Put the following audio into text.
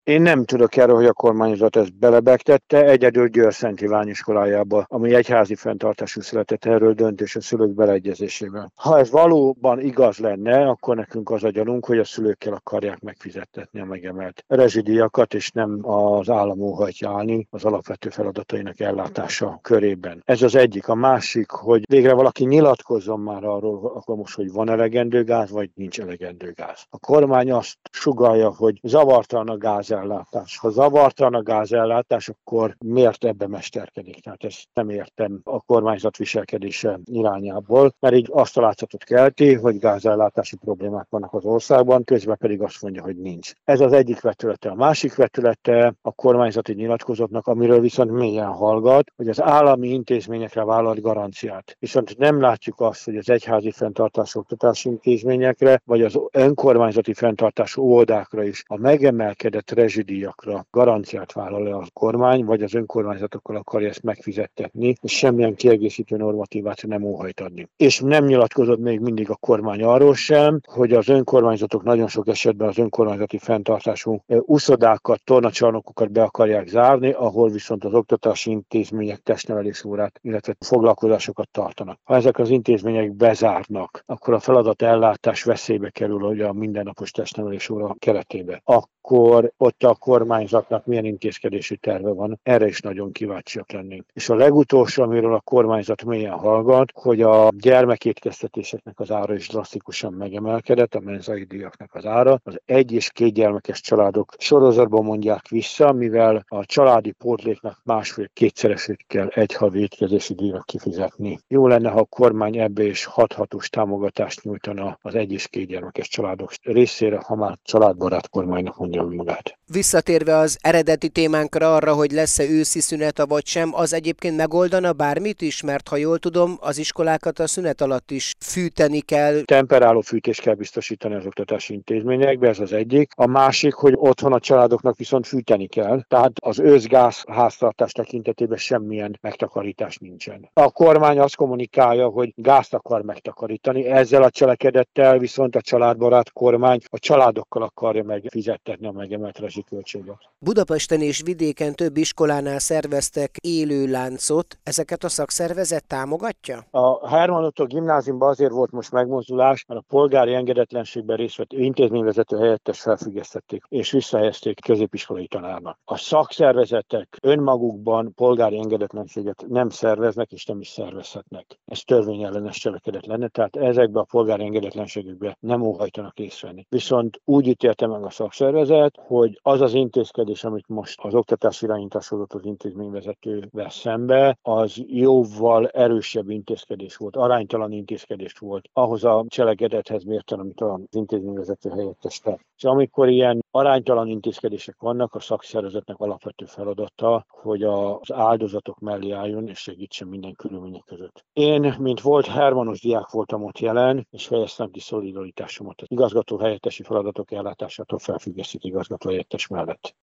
Én nem tudok erről, hogy a kormányzat ezt belebegtette, egyedül Győr-Szent Iván iskolájába, ami egyházi fenntartású született, erről döntés a szülők beleegyezésével. Ha ez valóban igaz lenne, akkor nekünk az a gyanunk, hogy a szülőkkel akarják megfizettetni a megemelt rezsidíjakat, és nem az állam óhajtja állni az alapvető feladatainak ellátása körében. Ez az egyik. A másik, hogy végre valaki nyilatkozzon már arról, akkor most, hogy van elegendő gáz, vagy nincs elegendő gáz. A kormány azt sugallja, hogy zavartalan a gázellátás. Ha zavartalan a gázellátás, akkor miért ebbe mesterkedik? Tehát ezt nem értem a kormányzat viselkedése irányából, mert így azt a látszatot kelti, hogy gázellátási problémák vannak az országban, közben pedig azt mondja, hogy nincs. Ez az egyik vetülete. A másik vetülete a kormányzati nyilatkozatnak, amiről viszont mélyen hallgat, hogy az állami intézményekre vállalt garanciát. Viszont nem látjuk azt, hogy az egyházi fenntartású oktatási intézményekre, vagy az önkormányzati fenntartású óvodákra is a megemelkedett rezsidíjakra garanciát vállal-e a kormány, vagy az önkormányzatokkal akarja ezt megfizettetni, és semmilyen kiegészítő normatívát nem óhajt adni. És nem nyilatkozott még mindig a kormány arról sem, hogy az önkormányzatok nagyon sok esetben az önkormányzati fenntartású uszodákat, tornacsarnokokat be akarják zárni, ahol viszont az oktatási intézmények testnevelés órát, illetve foglalkozásokat tartanak. Ha ezek az intézmények bezárnak, akkor a feladat ellátás veszélybe kerül, hogy a mindennapos testnevelés óra keretébe. Akkor ott a kormányzatnak milyen intézkedési terve van, erre is nagyon kíváncsiak lennénk. És a legutolsó, amiről a kormányzat mélyen hallgat, hogy a gyermekétkeztetéseknek az ára is drasztikusan megemelkedett, a menzai díjaknak az ára. Az egy- és kétgyermekes családok sorozatban mondják vissza, mivel a családi pótléknak másfél-kétszeresét kell egy havi étkezési díjra kifizetni. Jó lenne, ha a kormány ebbe is hathatós támogatást nyújtana az egy- és kétgyermekes családok részére, ha már családbarát kormánynak mondja magát. Visszatérve az eredeti témánkra, arra, hogy lesz-e őszi szünet, vagy sem, az egyébként megoldana bármit is, mert ha jól tudom, az iskolákat a szünet alatt is fűteni kell. Temperáló fűtést kell biztosítani az oktatási intézményekbe, ez az egyik. A másik, hogy otthon a családoknak viszont fűteni kell, tehát az őszgáz háztartás tekintetében semmilyen megtakarítás nincsen. A kormány azt kommunikálja, hogy gázt akar megtakarítani, ezzel a cselekedettel viszont a családbarát kormány a családokkal akarja megfizettetni a megemelt rezsiköltséget. Budapesten és vidéken több iskolánál szerveztek élő láncot, ezeket a szakszervezet támogatja? A Hermann Ottó gimnáziumban azért volt most megmozdulás, mert a polgári engedetlenségben részt vett intézményvezető helyettes felfüggesztették és visszahelyezték középiskolai tanárnak. A szakszervezetek önmagukban polgári engedetlenséget nem szerveznek és nem is szervezhetnek. Ez törvényellenes cselekedet lenne, tehát ezekbe a polgári engedetlenségekbe nem óhajtanak részt venni. Viszont úgy ítélte meg a szakszervezet, hogy az az intézkedés, amit most az oktatás irányítás hozott az intézményvezetővel szembe, az jóval erősebb intézkedés volt, aránytalan intézkedés volt ahhoz a cselekedethez mérten, amit az intézményvezető helyettes tett. És amikor ilyen aránytalan intézkedések vannak, a szakszervezetnek alapvető feladata, hogy az áldozatok mellé álljon és segítsen minden körülmények között. Én, mint volt Hermannos diák voltam ott jelen, és fejeztem ki szolidaritásomat az igazgató helyettesi feladatok ellátásától felfüggesztett igazgató helyettes mellett.